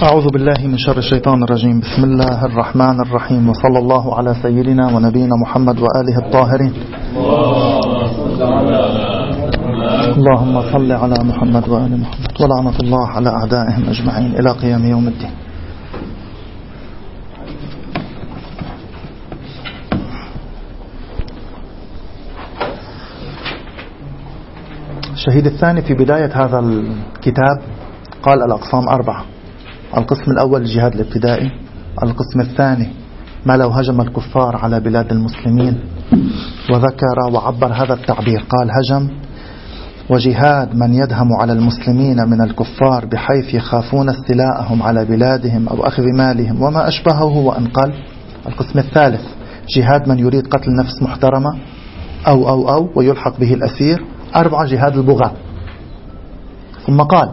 أعوذ بالله من شر الشيطان الرجيم. بسم الله الرحمن الرحيم، وصلى الله على سيدنا ونبينا محمد وآله الطاهرين. اللهم صل على محمد وآل محمد، ولعنة الله على أعدائهم أجمعين إلى قيام يوم الدين. الشهيد الثاني في بداية هذا الكتاب قال الأقسام 4. القسم الأول الجهاد الابتدائي، القسم الثاني ما لو هجم الكفار على بلاد المسلمين، وذكر وعبر هذا التعبير قال هجم وجهاد من يدهم على المسلمين من الكفار بحيث يخافون استيلاءهم على بلادهم أو أخذ مالهم وما أشبهه وأنقل. القسم الثالث جهاد من يريد قتل نفس محترمة أو ويلحق به الأسير. 4 جهاد البغاة. ثم قال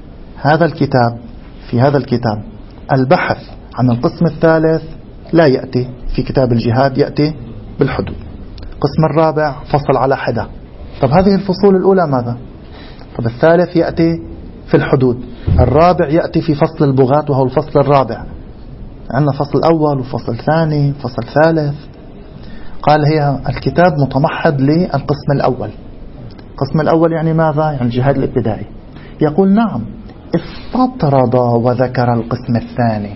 في هذا الكتاب البحث عن القسم الثالث لا يأتي في كتاب الجهاد، يأتي بالحدود. القسم الرابع فصل على حدة. طب هذه الفصول الأولى ماذا؟ طب الثالث يأتي في الحدود، الرابع يأتي في فصل البغاة وهو الفصل الرابع. عندنا فصل أول وفصل ثاني فصل ثالث. قال هي الكتاب متمحض للقسم الأول. القسم الأول يعني ماذا؟ يعني الجهاد الابتدائي. يقول نعم استطرد وذكر القسم الثاني.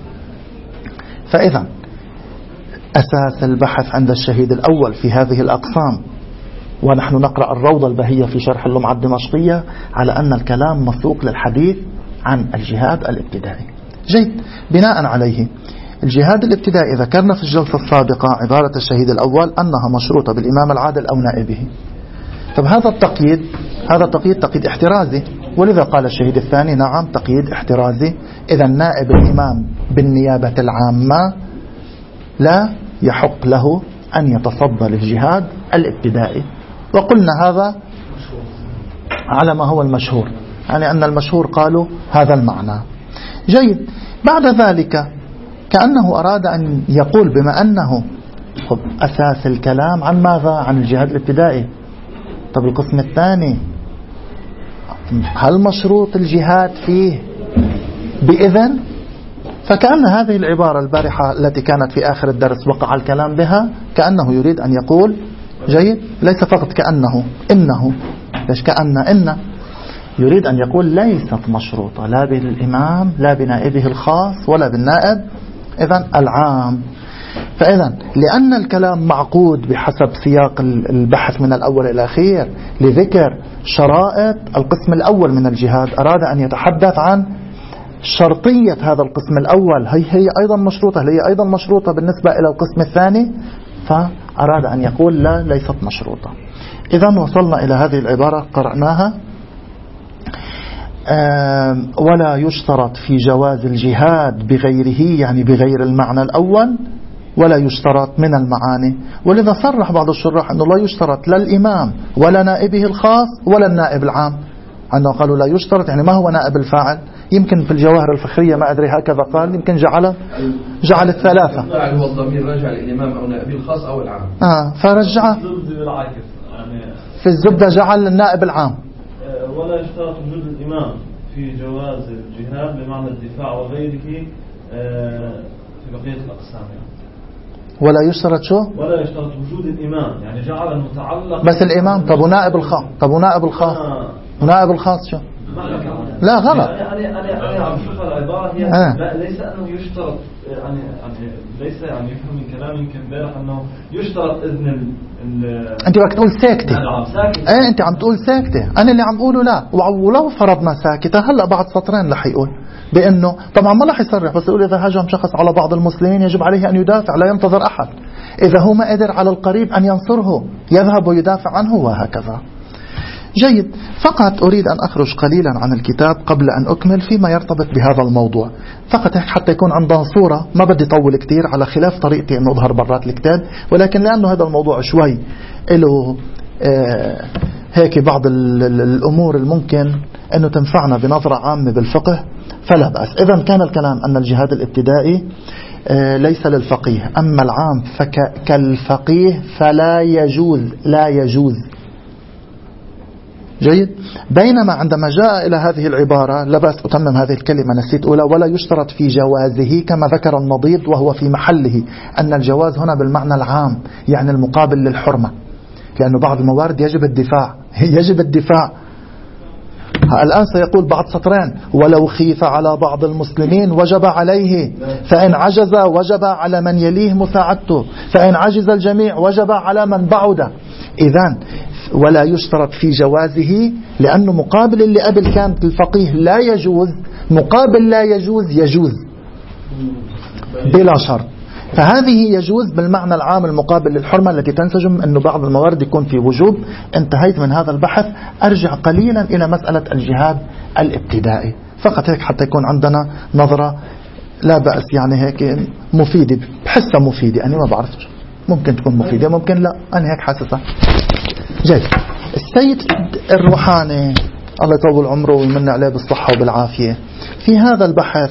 فإذا أساس البحث عند الشهيد الأول في هذه الأقسام، ونحن نقرأ الروضة البهية في شرح اللمعة الدمشقية على أن الكلام مسوق للحديث عن الجهاد الابتدائي. جيد. بناء عليه الجهاد الابتدائي ذكرنا في الجلسة السابقة عبارة الشهيد الأول أنها مشروطة بالإمام العادل أو نائبه. طب هذا التقييد تقييد احترازي، ولذا قال الشهيد الثاني نعم تقييد احترازي. إذا نائب الإمام بالنيابة العامة لا يحق له أن يتصدى للجهاد الابتدائي. وقلنا هذا على ما هو المشهور، يعني أن المشهور قالوا هذا المعنى. جيد. بعد ذلك كأنه أراد أن يقول بما أنه أساس الكلام عن ماذا؟ عن الجهاد الابتدائي. طب القسم الثاني هل مشروط الجهاد فيه بإذن؟ فكأن هذه العبارة البارحة التي كانت في آخر الدرس وقع الكلام بها كأنه يريد أن يقول جيد ليس فقط كأنه إنه ليش إن يريد أن يقول ليست مشروطة لا بالإمام لا بنائبه الخاص ولا بالنائب إذن العام. فإذا لأن الكلام معقود بحسب سياق البحث من الأول إلى الأخير لذكر شرائط القسم الأول من الجهاد، أراد أن يتحدث عن شرطية هذا القسم الأول هي أيضا مشروطة بالنسبة إلى القسم الثاني، فأراد أن يقول لا ليست مشروطة. إذا وصلنا إلى هذه العبارة قرأناها. ولا يشترط في جواز الجهاد بغيره، يعني بغير المعنى الأول، ولا يشترط من المعاني. ولذا صرح بعض الشراح أنه لا يشترط لا الإمام ولا نائبه الخاص ولا النائب العام. أنه قالوا لا يشترط يعني ما هو نائب الفاعل. يمكن في الجواهر الفخرية ما أدري هكذا قال، يمكن جعل الثلاثة. الفاعل هو الضمير راجع للإمام أو نائبه الخاص أو العام. فرجع في الزبدة جعل النائب العام. ولا يشترط وجود الإمام في جواز الجهاد بمعنى الدفاع وغيره في بقية الأقسام يعني. ولا يشترط شو؟ ولا يشترط وجود الإمام، يعني جعل المتعلق بس الإمام. طب ونائب الخاص ونائب الخاص شو؟ لا غلط. أنا عم شوف العبارة هي ليس أنه يشترط يعني ليس يعني يفهم من كلام يمكن امبارح أنه يشترط إذن أنت بدك تقول ساكتة. أنت عم تقول ساكتة، أنا اللي عم أقوله لا. ولو فرضنا ساكتة هلأ بعد سطرين رح يقول بأنه طبعا ما رح يصرح، بس يقول إذا هجم شخص على بعض المسلمين يجب عليه أن يدافع لا ينتظر أحد. إذا هو ما قدر على القريب أن ينصره يذهب ويدافع عنه وهكذا. جيد. فقط أريد أن أخرج قليلا عن الكتاب قبل أن أكمل فيما يرتبط بهذا الموضوع، فقط حتى يكون عندنا صورة. ما بدي طول كتير على خلاف طريقتي أن أظهر برات الكتاب، ولكن لأنه هذا الموضوع شوي له هيك بعض الأمور الممكن أنه تنفعنا بنظرة عامة بالفقه فلا بأس. إذن كان الكلام أن الجهاد الابتدائي ليس للفقيه، أما العام فكالفقيه فلا يجوز جيد. بينما عندما جاء إلى هذه العبارة، لا بأس أتمم هذه الكلمة، نسيت أولى، ولا يشترط في جوازه كما ذكر النضيد وهو في محله، أن الجواز هنا بالمعنى العام يعني المقابل للحرمة، لأنه بعض الموارد يجب الدفاع يجب الدفاع. الآن سيقول بعد سطرين: ولو خيف على بعض المسلمين وجب عليه، فإن عجز وجب على من يليه مساعدته، فإن عجز الجميع وجب على من بعد. إذن ولا يشترط في جوازه، لأنه مقابل اللي قبل كانت الفقيه لا يجوز، مقابل لا يجوز يجوز بلا شرط. فهذه يجوز بالمعنى العام المقابل للحرمة التي تنسجم أنه بعض الموارد يكون في وجوب. انتهيت من هذا البحث. أرجع قليلا إلى مسألة الجهاد الابتدائي فقط هيك حتى يكون عندنا نظرة لا بأس، يعني هيك مفيدة، بحسها مفيدة، أنا ما بعرفش، ممكن تكون مفيدة ممكن لا، أنا هيك حاسسها. جيد. السيد الروحاني الله يطول عمره ويمن عليه بالصحة وبالعافية في هذا البحث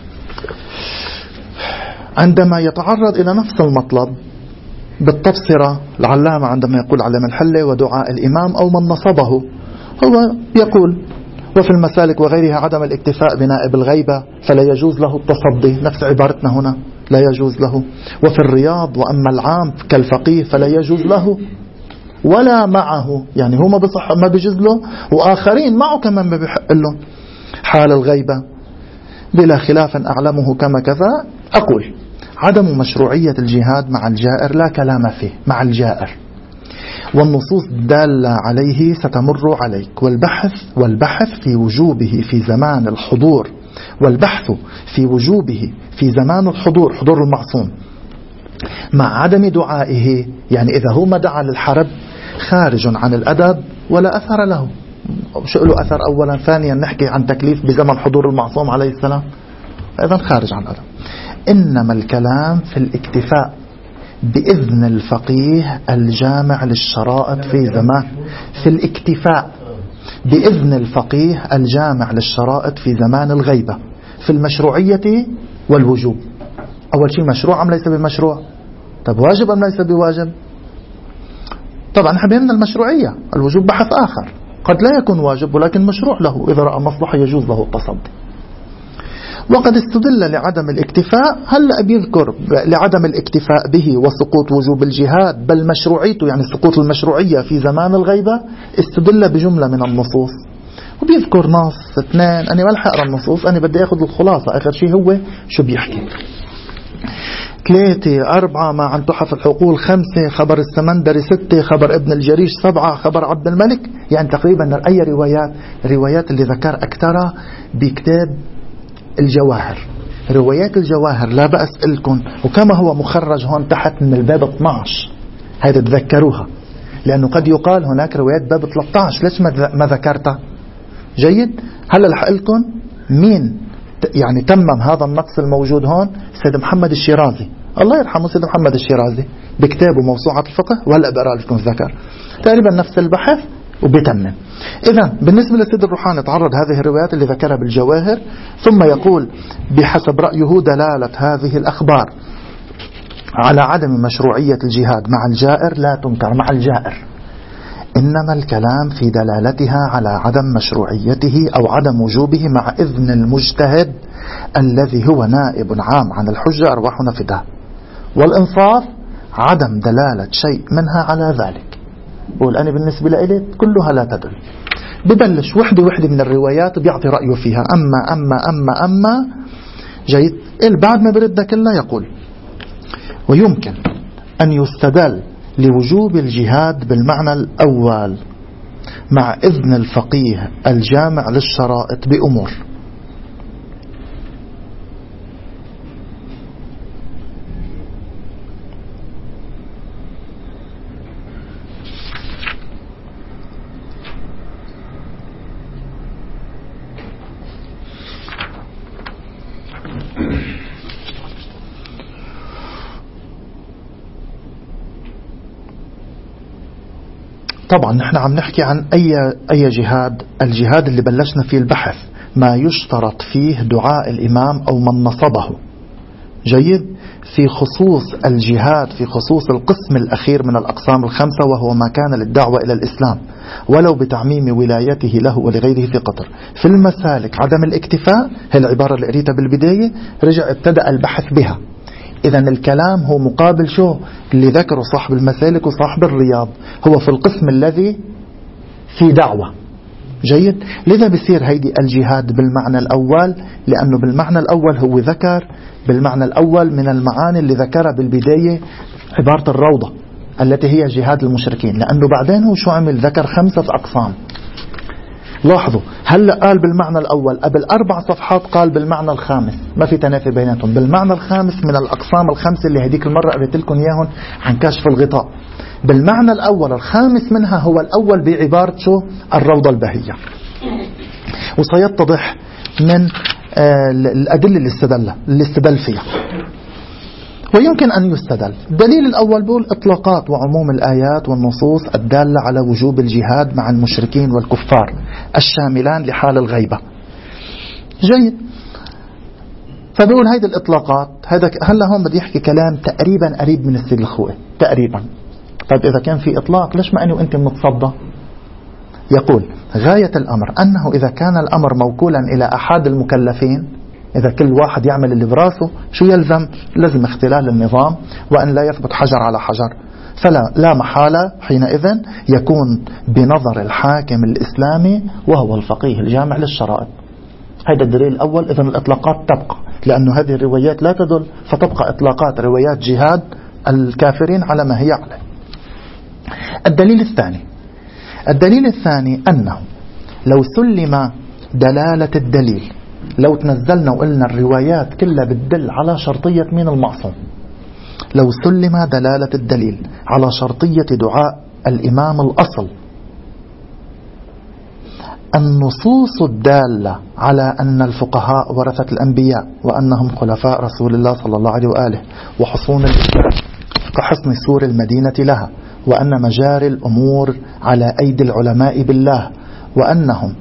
عندما يتعرض إلى نفس المطلب بالتبصرة، العلامة عندما يقول علم الحلة ودعاء الإمام أو من نصبه، هو يقول: وفي المسالك وغيرها عدم الاكتفاء بنائب الغيبة فلا يجوز له التصدي، نفس عبارتنا هنا لا يجوز له. وفي الرياض: وأما العام كالفقيه فلا يجوز له ولا معه، يعني هو ما بيجوز له وآخرين معه كمان ما بيحق له حال الغيبة بلا خلاف أعلمه كما كذا. أقول: عدم مشروعية الجهاد مع الجائر لا كلام فيه مع الجائر، والنصوص الدالة عليه ستمر عليك، والبحث في وجوبه في زمان الحضور، والبحث في وجوبه في زمان الحضور، حضور المعصوم، مع عدم دعائه، يعني إذا هو ما دعا للحرب خارج عن الأدب ولا أثر له. شو له أثر؟ أولا. ثانيا نحكي عن تكليف بزمن حضور المعصوم عليه السلام، أيضا خارج عن الأدب. إنما الكلام في الاكتفاء بإذن الفقيه الجامع للشرائط في زمان، في الاكتفاء بإذن الفقيه الجامع للشرائط في زمان الغيبة، في المشروعية والوجوب. أول شيء مشروع أم ليس بمشروع؟ طب واجب أم ليس بواجب؟ طبعا نحن بهمنا المشروعية، الوجوب بحث آخر، قد لا يكون واجب ولكن مشروع له، إذا رأى مصلحة يجوز له التصدي. وقد استدل لعدم الاكتفاء، هلأ بيذكر لعدم الاكتفاء به وسقوط وجوب الجهاد بل مشروعيته، يعني سقوط المشروعية في زمان الغيبة، استدل بجملة من النصوص، وبيذكر نص 2. أنا ما رح أقرأ النصوص، أنا بدي أخذ الخلاصة. آخر شيء هو شو بيحكي: 3 4 ما عن تحف الحقول، 5 خبر السمندري، 6 خبر ابن الجريش، 7 خبر عبد الملك. يعني تقريبا أي روايات اللي ذكر أكثرها بكتاب الجواهر، روايات الجواهر لا بأس لكم، وكما هو مخرج هون تحت من الباب 12 هذا تذكروها، لأنه قد يقال هناك روايات باب 13 ليش ما ذكرتها. جيد. هل الحق لكم مين يعني تمم هذا النقص الموجود هون؟ سيد محمد الشيرازي، الله يرحمه سيد محمد الشيرازي، بكتابه موسوعة الفقه، وهلا بقرأ لكم ذكر تقريبا نفس البحث وبيتمم. إذن بالنسبة للسيد الروحاني تعرض هذه الروايات اللي ذكرها بالجواهر، ثم يقول: بحسب رأيه دلالة هذه الأخبار على عدم مشروعية الجهاد مع الجائر لا تنكر، مع الجائر، إنما الكلام في دلالتها على عدم مشروعيته أو عدم وجوبه مع إذن المجتهد الذي هو نائب عام عن الحجة أرواحنا فداه، والإنصاف عدم دلالة شيء منها على ذلك. بقول أنا بالنسبة لي كلها لا تدل. ببلش وحدة من الروايات بيعطي رأيه فيها، أما جيد. بعد ما برد كلها يقول: ويمكن أن يستدل لوجوب الجهاد بالمعنى الأول مع إذن الفقيه الجامع للشرائط بأمور. طبعا نحن عم نحكي عن أي جهاد، الجهاد اللي بلشنا فيه البحث، ما يشترط فيه دعاء الإمام أو من نصبه. جيد. في خصوص الجهاد، في خصوص القسم الأخير من الأقسام الخمسة، وهو ما كان للدعوة إلى الإسلام ولو بتعميم ولايته له ولغيره في قطر. في المسالك عدم الاكتفاء، هي العبارة اللي قريتها بالبداية، رجع ابتدأ البحث بها. إذن الكلام هو مقابل شو اللي ذكره صاحب المسالك وصاحب الرياض، هو في القسم الذي في دعوة. جيد. لذا بصير هيدي الجهاد بالمعنى الأول، لأنه بالمعنى الأول هو ذكر بالمعنى الأول من المعاني اللي ذكرها بالبداية عبارة الروضة التي هي جهاد المشركين، لأنه بعدين هو شو عمل؟ ذكر 5 أقسام. لاحظوا هلأ قال بالمعنى الأول، قبل 4 صفحات قال بالمعنى الخامس، ما في تنافي بيناتهم. بالمعنى الخامس من الأقسام الخمسة اللي هديك المرة قريت لكم إياهم عن كشف الغطاء. بالمعنى الأول الخامس منها هو الأول بعبارة شو؟ الروضة البهية. وسيتضح من الأدلة اللي استدل فيها، ويمكن أن يستدل. الدليل الأول بيقول إطلاقات وعموم الآيات والنصوص الدالة على وجوب الجهاد مع المشركين والكفار الشاملان لحال الغيبة. جيد. فبيقول هيدي الإطلاقات، هلا هون بدي يحكي كلام تقريبا قريب من السيد الخوئي تقريبا. طيب إذا كان في إطلاق ليش ما أني وأنت متصدى؟ يقول غاية الأمر أنه إذا كان الأمر موكولا إلى أحد المكلفين، إذا كل واحد يعمل اللي براسه، شو يلزم؟ لازم اختلال النظام وأن لا يثبت حجر على حجر. فلا محالة حينئذ يكون بنظر الحاكم الإسلامي وهو الفقيه الجامع للشرائط. هذا الدليل الأول. إذن الإطلاقات تبقى، لأنه هذه الروايات لا تدل، فتبقى إطلاقات روايات جهاد الكافرين على ما هي عليه. الدليل الثاني أنه لو سلم دلالة الدليل، لو تنزلنا وقلنا الروايات كلها بتدل على شرطية مين المعصوم، لو سلم دلالة الدليل على شرطية دعاء الإمام الأصل، النصوص الدالة على أن الفقهاء ورثة الأنبياء وأنهم خلفاء رسول الله صلى الله عليه وآله وحصون الإسلام كحصن سور المدينة لها، وأن مجاري الأمور على أيدي العلماء بالله، وأنهم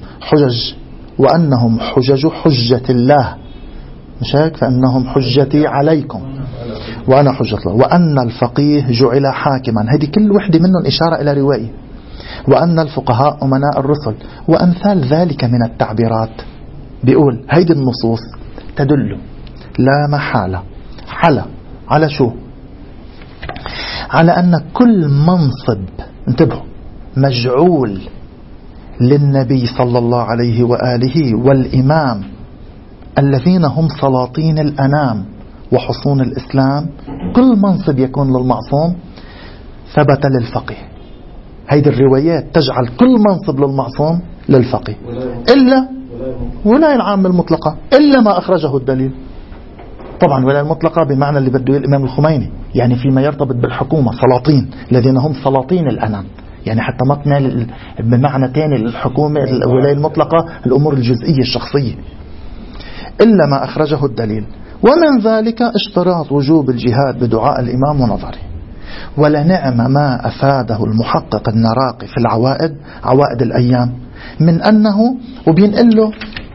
حجة الله، مش هيك؟ فأنهم حجتي عليكم وأنا حجة الله، وأن الفقيه جعل حاكما، هذه كل وحدة منهم إشارة إلى رواية، وأن الفقهاء أمناء الرسل وأمثال ذلك من التعبيرات. بيقول هيدي النصوص تدل لا محالة على شو؟ على أن كل منصب، انتبهوا، مجعول للنبي صلى الله عليه وآله والإمام الذين هم سلاطين الأنام وحصون الإسلام، كل منصب يكون للمعصوم ثبت للفقيه. هيدي الروايات تجعل كل منصب للمعصوم للفقيه، إلا ولاية العامة المطلقة، إلا ما أخرجه الدليل. طبعا ولاية المطلقة بمعنى اللي بده الإمام الخميني، يعني فيما يرتبط بالحكومة، سلاطين الذين هم سلاطين الأنام، يعني حتى ما تنال بمعنى تاني للحكومة الولاية المطلقة الأمور الجزئية الشخصية، إلا ما أخرجه الدليل. ومن ذلك اشتراط وجوب الجهاد بدعاء الإمام ونظره. ولنعم ما أفاده المحقق النراقي في العوائد، عوائد الأيام، من أنه وبينقل له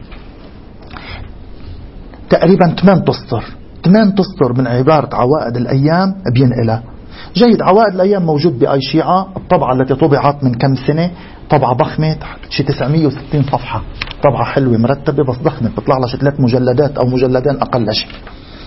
تقريبا 8 تسطر من عبارة عوائد الأيام بينقلها. جيد. عوائد الأيام موجود بأي شيعة، الطبعة التي طبعت من كم سنة، طبعة ضخمة شي 960 صفحة، طبعة حلوة مرتبة بس ضخمة، بتطلع لها 3 مجلدات أو مجلدين أقل شيء.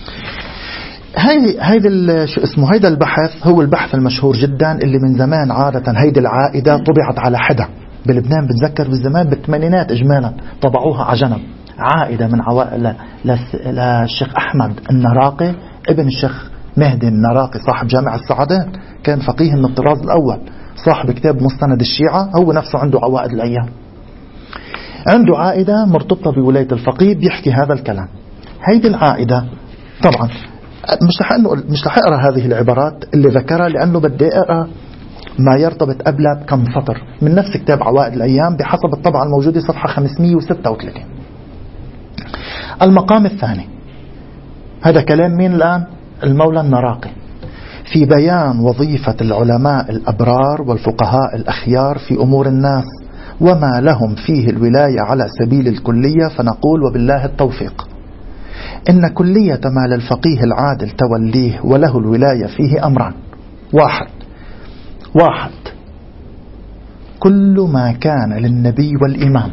شو اسمه، هيدا البحث هو البحث المشهور جدا اللي من زمان عادة هيدي العائدة طبعت على حدا بلبنان. بتذكر بالزمان بالثمانينات إجمالا طبعوها على جنب، عائدة من عوائد للشيخ أحمد النراقي ابن الشيخ مهدي النراقي صاحب جامع السعدان، كان فقيه من الطراز الأول، صاحب كتاب مستند الشيعة، هو نفسه عنده عوائد الأيام، عنده عائدة مرتبطة بولاية الفقيه بيحكي هذا الكلام. هيدي العائدة طبعا مش رح أقرأ هذه العبارات اللي ذكرها، لأنه بدي أقرأ ما يرتبط قبلها بكم سطر من نفس كتاب عوائد الأيام بحسب الطبعة الموجودة صفحة 536. المقام الثاني، هذا كلام مين الآن؟ المولى النراقي، في بيان وظيفة العلماء الأبرار والفقهاء الأخيار في أمور الناس وما لهم فيه الولاية على سبيل الكلية، فنقول وبالله التوفيق. إن كلية ما للفقيه العادل توليه وله الولاية فيه أمران. واحد كل ما كان للنبي والإمام،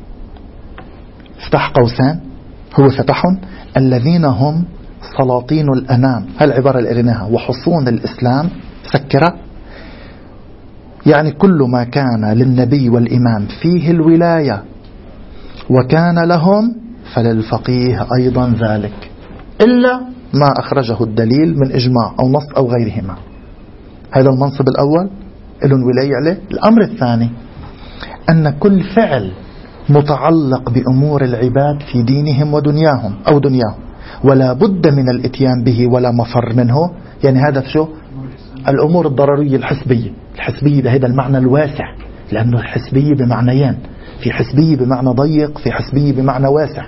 افتح قوسين، هو فتحهم، الذين هم سلاطين الأنام، هالعبارة اللي قريناها، وحصون الإسلام، سكرة، يعني كل ما كان للنبي والإمام فيه الولاية وكان لهم فللفقيه أيضا ذلك، إلا ما أخرجه الدليل من إجماع أو نص أو غيرهما. هذا المنصب الأول لهم ولاية عليه. الأمر الثاني أن كل فعل متعلق بأمور العباد في دينهم ودنياهم أو دنياهم ولا بد من الاتيان به ولا مفر منه، يعني هذا شو؟ الأمور الضرورية الحسبية. الحسبية هذا المعنى الواسع، لأنه الحسبية بمعنيين، في حسبية بمعنى ضيق، في حسبية بمعنى واسع.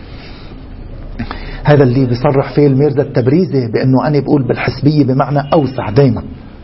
هذا اللي بيصرح فيه الميرزا التبريزي بأنه أنا بقول بالحسبية بمعنى أوسع دايما.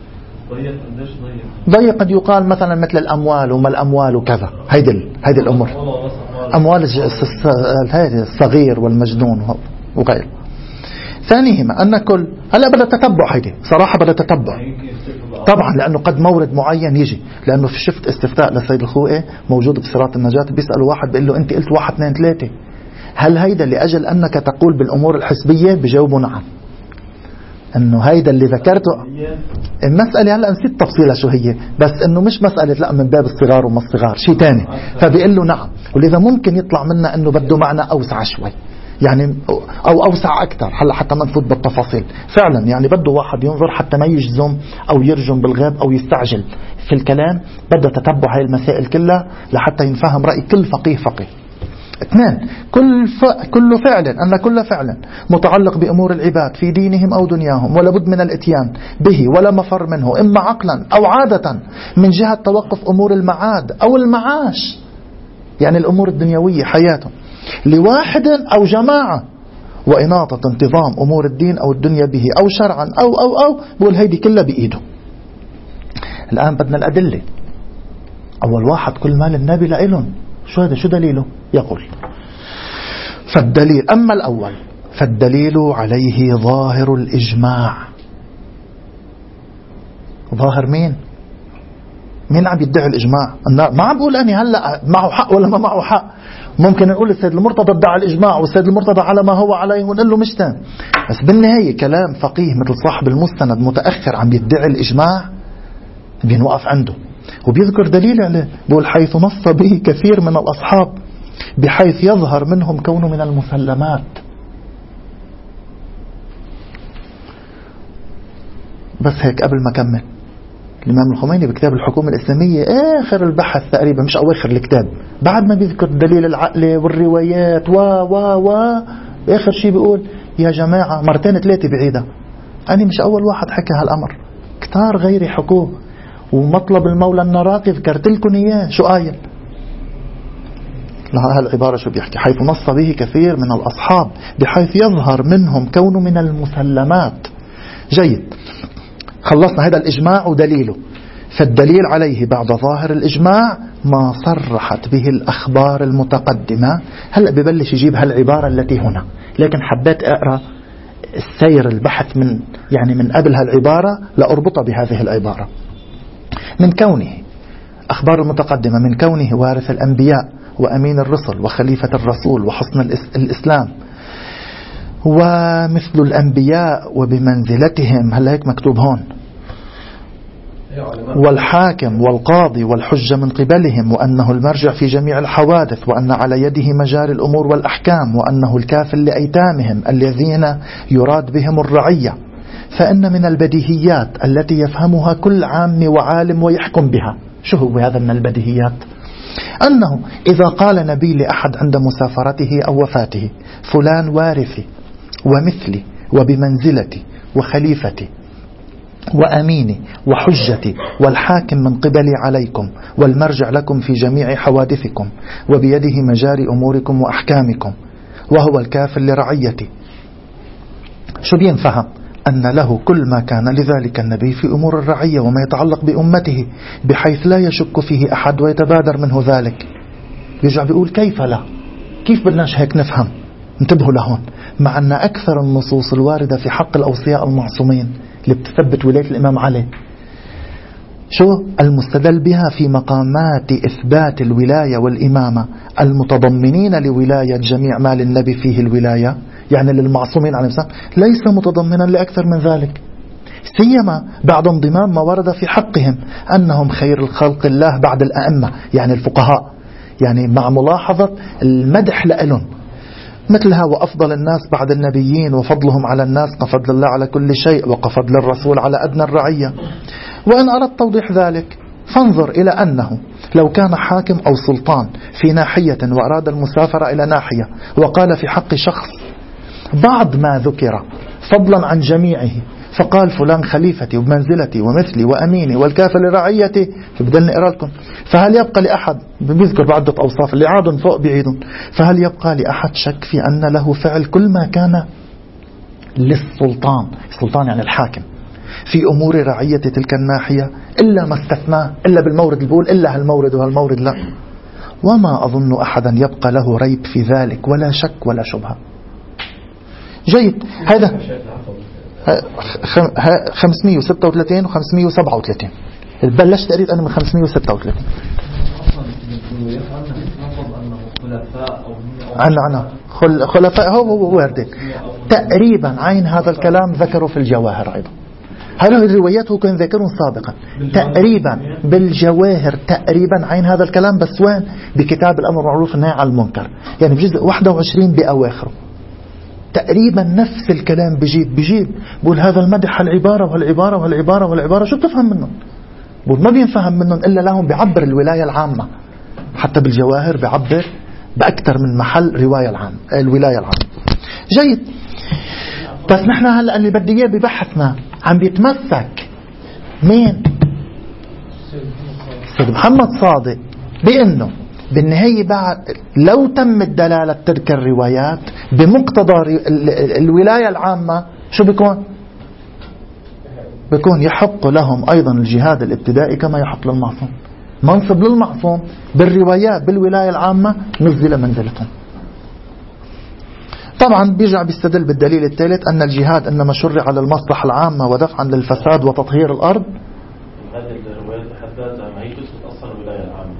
ضيق قد يقال مثلا مثل الأموال وما الأموال وكذا، هيدي الأمور، أموال الصغير والمجنون وغيره. ثانيهما أن كل هلا بدأ تتبع، هيدي صراحة بدأ تتبع طبعا، لأنه قد مورد معين يجي، لأنه في شفت استفتاء للسيد الخوئي موجود بصراط النجاة، بيسألوا واحد بيقول له أنت قلت 1 2 3، هل هيدا لأجل أنك تقول بالأمور الحسبية؟ بجاوبوا نعم، أنه هيدا اللي ذكرته. المسألة هلأ نسيت تفصيلها شو هي، بس أنه مش مسألة لا من باب الصغار وما الصغار، شيء تاني. فبيقول له نعم، ولذا ممكن يطلع منا أنه بده معنى أوسع شوي، يعني أو أوسع أكثر. هلا حتى ما نفوت بالتفاصيل فعلا، يعني بده واحد ينظر حتى ما يجزم أو يرجم بالغيب أو يستعجل في الكلام، بده تتبع هاي المسائل كلها لحتى ينفهم رأي كل فقيه. 2 كل فعل، أن كل فعل متعلق بأمور العباد في دينهم أو دنياهم ولا بد من الاتيان به ولا مفر منه، إما عقلا أو عادة، من جهة توقف أمور المعاد أو المعاش، يعني الأمور الدنيوية حياتهم، لواحد أو جماعة، وإناطة انتظام أمور الدين أو الدنيا به أو شرعا أو بقول هيدي كلها بإيده. الآن بدنا الأدلة. أول واحد كل ما للنبي لإلهم، شو هذا؟ شو دليله؟ يقول فالدليل، أما الأول فالدليل عليه ظاهر الإجماع. ظاهر مين عم يدعي الإجماع؟ ما عم بقول أني هلأ معه حق ولا ما معه حق. ممكن نقول السيد المرتضى ادعى الإجماع والسيد المرتضى على ما هو عليه ونقول له مش تام، بس بالنهاية كلام فقيه مثل صاحب المستند متأخر عم يدعي الإجماع بنوقف عنده وبيذكر دليل عليه. بقول حيث نص به كثير من الأصحاب بحيث يظهر منهم كونه من المسلمات. بس هيك قبل ما أكمل، الإمام الخميني بكتاب الحكومة الإسلامية آخر البحث تقريبا، مش أواخر الكتاب، بعد ما بيذكر دليل العقل والروايات آخر شيء بيقول يا جماعة 2 3 بعيدة، أنا مش أول واحد حكى هالأمر، كتار غيري حكوه، ومطلب المولى النراقي ذكرت لكم إياه شو قايل. هالعبارة شو بيحكي؟ حيث نص به كثير من الأصحاب بحيث يظهر منهم كونه من المسلمات. جيد، خلصنا هذا الإجماع ودليله. فالدليل عليه بعد ظاهر الإجماع ما صرحت به الأخبار المتقدمة. هلأ ببلش يجيب هالعبارة التي هنا، لكن حبيت أقرأ السير البحث من قبل هالعبارة لأربطها بهذه العبارة. من كونه أخبار المتقدمة، من كونه وارث الأنبياء وأمين الرسل وخليفة الرسول وحصن الإسلام ومثل الأنبياء وبمنزلتهم، هل هيك مكتوب هون، والحاكم والقاضي والحجة من قبلهم، وأنه المرجع في جميع الحوادث، وأن على يده مجاري الأمور والأحكام، وأنه الكافل لأيتامهم الذين يراد بهم الرعية، فإن من البديهيات التي يفهمها كل عام وعالم ويحكم بها. شو هو هذا من البديهيات؟ أنه إذا قال نبي لأحد عند مسافرته أو وفاته فلان وارثي ومثلي وبمنزلتي وخليفتي وأميني وحجتي والحاكم من قبلي عليكم والمرجع لكم في جميع حوادثكم وبيده مجاري أموركم وأحكامكم وهو الكافل لرعيتي، شو بينفهم؟ أن له كل ما كان لذلك النبي في أمور الرعية وما يتعلق بأمته بحيث لا يشك فيه أحد ويتبادر منه ذلك. يرجع بيقول كيف لا؟ كيف بدناش هيك نفهم؟ انتبهوا لهون. مع أن أكثر النصوص الواردة في حق الأوصياء المعصومين اللي بتثبت ولاية الإمام علي شو المستدل بها في مقامات إثبات الولاية والإمامة المتضمنين لولاية جميع ما للنبي فيه الولاية، يعني للمعصومين عليه السلام، ليس متضمنا لأكثر من ذلك، سيما بعد انضمام ما ورد في حقهم أنهم خير الخلق الله بعد الأئمة، يعني الفقهاء، يعني مع ملاحظة المدح لألهم مثلها وأفضل الناس بعد النبيين وفضلهم على الناس كفضل الله على كل شيء وكفضل الرسول على أدنى الرعية. وإن أردت توضيح ذلك فانظر إلى أنه لو كان حاكم أو سلطان في ناحية وأراد المسافرة إلى ناحية وقال في حق شخص بعض ما ذكر فضلا عن جميعه، فقال فلان خليفتي وبمنزلتي ومثلي وأميني والكافل لرعيتي، فبدلني أقرأ لكم، فهل يبقى لأحد، بيذكر بعدة أوصاف اللي عاد فوق بعيد، فهل يبقى لأحد شك في أن له فعل كل ما كان للسلطان، السلطان يعني الحاكم، في أمور رعية تلك الناحية إلا ما استثناه، إلا بالمورد اللي بيقول إلا هالمورد وهالمورد لا. وما أظن أحدا يبقى له ريب في ذلك ولا شك ولا شبهة. جيد. هذا 536 و 537 بلشت أريد أنا من 536 عنا خلفاء هو واردين تقريبا عين هذا الكلام ذكروا في الجواهر أيضا. هذه الروايات هو كان ذكرون سابقا تقريبا بالجواهر تقريبا عين هذا الكلام، بس وين؟ بكتاب الأمر بالمعروف والنهي عن المنكر، يعني بجزء 21 بأواخره تقريبا نفس الكلام بجيب بقول هذا المدح العبارة والعبارة والعبارة والعبارة، شو بتفهم منهم؟ بقول ما بينفهم منهم إلا لهم بعبر الولاية العامة، حتى بالجواهر بعبر بأكثر من محل الولاية العامة. جيد. بس نحن هلأ اللي بدي إياه ببحثنا عم بيتمسك مين؟ سيد محمد صادق بأنه بالنهاية بعد لو تمت دلالة تلك الروايات بمقتضى الولاية العامة شو بيكون يحق لهم أيضا الجهاد الابتدائي كما يحق للمعصوم، منصب للمعصوم بالروايات بالولاية العامة نزل منزلتهم. طبعا بيرجع بيستدل بالدليل الثالث أن الجهاد إنما شرع على المصلحة العامة ودفعا للفساد وتطهير الأرض. هذه الروايات تحدثها ما هي تثبت أصلا الولاية العامة.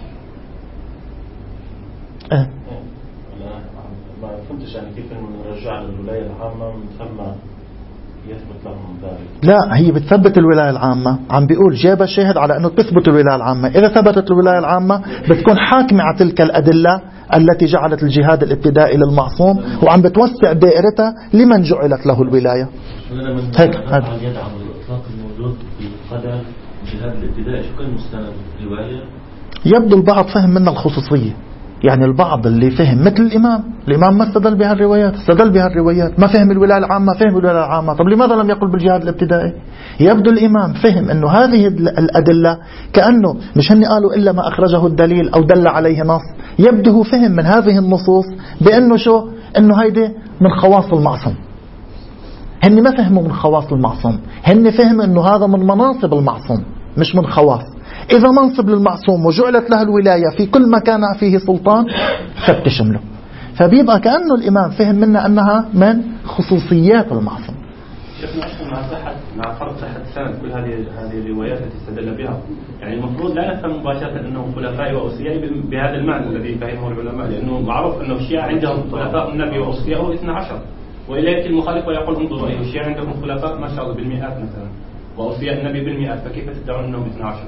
ما فهمتش يعني كيف نرجع للولاية العامة من ثم يثبت لهم ذلك. لا، هي بتثبت الولاية العامة، عم بيقول جاب شاهد على أنه تثبت الولاية العامة. إذا ثبتت الولاية العامة بتكون حاكمة على تلك الأدلة التي جعلت الجهاد الابتدائي للمعصوم، وعم بتوسع دائرتها لمن جعلت له الولاية. هيك هذا يدعم الإطلاق الموجود في قدر الجهاد الابتدائي. شو كان مستند الرواية؟ يبدو البعض فهم منها الخصوصية، يعني البعض اللي فهم مثل الإمام ما استدل بها الروايات، استدل بها الروايات، ما فهم الولاية العامة، فهم الولاية العامة. طب لماذا لم يقل بالجهاد الابتدائي؟ يبدو الإمام فهم أنه هذه الأدلة كأنه مش هني قالوا إلا ما أخرجه الدليل أو دل عليه نص، يبدو فهم من هذه النصوص بأنه شو؟ أنه هيدي من خواص المعصوم. هني ما فهموا من خواص المعصوم، هني فهم أنه هذا من مناصب المعصوم مش من خواص. إذا منصب للمعصوم وجعلت له الولاية في كل مكان فيه سلطان فبتشمله، فبيبقى كأنه الإمام فهم منا أنها من خصوصيات المعصوم. شيخنا مع فرض صحة سند كل هذه الروايات التي استدل بها، يعني المفروض لا نفهم مباشرة أنهم خلفاء وأوصياء بهذا المعنى الذي فهمه العلماء، لأنه معروف أنه الشيعة عندهم خلفاء النبي وأوصياءه 12، وإلى يأتي المخالف ويقول انظروا أيها الشيعة عندهم خلفاء ما شاء الله بالمئات مثلا وأوصياء النبي بالمئات، فكيف تدعون أنهم 12؟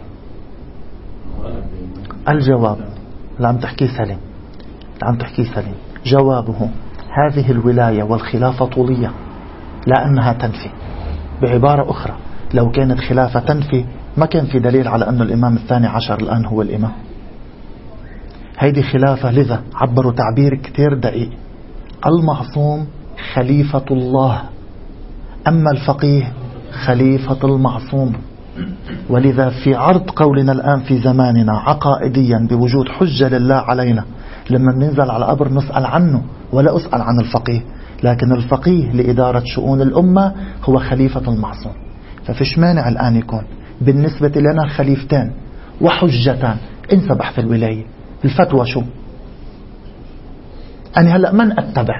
الجواب اللي عم تحكيه سليم، جوابه هذه الولاية والخلافة طولية لا أنها تنفي. بعبارة أخرى لو كانت خلافة تنفي ما كان في دليل على أن الإمام الثاني عشر الآن هو الإمام. هيدي خلافة، لذا عبروا تعبير كتير دقيق، المعصوم خليفة الله، أما الفقيه خليفة المعصوم. ولذا في عرض قولنا الآن في زماننا عقائديا بوجود حجة لله علينا، لما ننزل على قبر نسأل عنه ولا أسأل عن الفقيه، لكن الفقيه لإدارة شؤون الأمة هو خليفة المعصوم. ففيش مانع الآن يكون بالنسبة لنا خليفتان وحجتان. انسى بحث الولاية، الفتوى شو؟ أنا هلأ من أتبع؟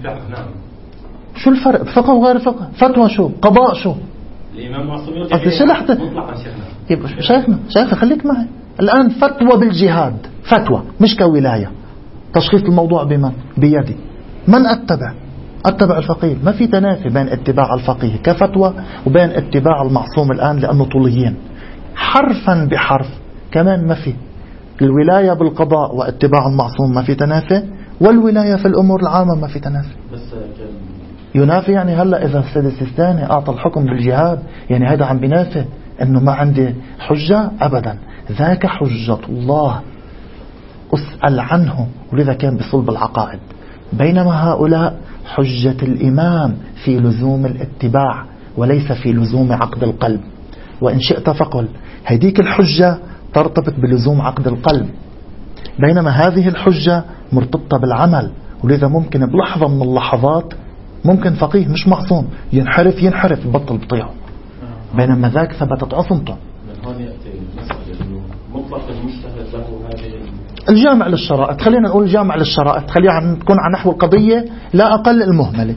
الفقه. نعم. شو الفرق فقه وغير فقه؟ فتوى شو؟ قضاء شو؟ الإمام معصوم مطلقا شيخنا خليك معي الآن. فتوى بالجهاد فتوى مش كولاية. تشخيص الموضوع بمن؟ بيدي. من أتبع الفقيه. ما في تنافي بين اتباع الفقيه كفتوى وبين اتباع المعصوم الآن لأنه طوليين حرفا بحرف. كمان ما في الولاية بالقضاء واتباع المعصوم ما في تنافي، والولاية في الأمور العامة ما في تنافي. ينافي يعني هلأ إذا السيد السيستاني أعطى الحكم بالجهاد يعني هذا عم بينافي أنه ما عندي حجة؟ أبدا. ذاك حجة الله أسأل عنه، ولذا كان بصلب العقائد. بينما هؤلاء حجة الإمام في لزوم الاتباع وليس في لزوم عقد القلب. وإن شئت فقل هذيك الحجة ترتبط بلزوم عقد القلب، بينما هذه الحجة مرتبطة بالعمل. ولذا ممكن بلحظة من اللحظات ممكن فقيه مش معصوم ينحرف بطل بطيعه، بينما ذاك ثبتت عصمته. من هون يأتي المسألة إنه مطلق المجتهد له هذه الجامع للشرائط. خلينا نقول الجامع للشرائط، خلينا تكون على نحو القضية لا أقل المهملة.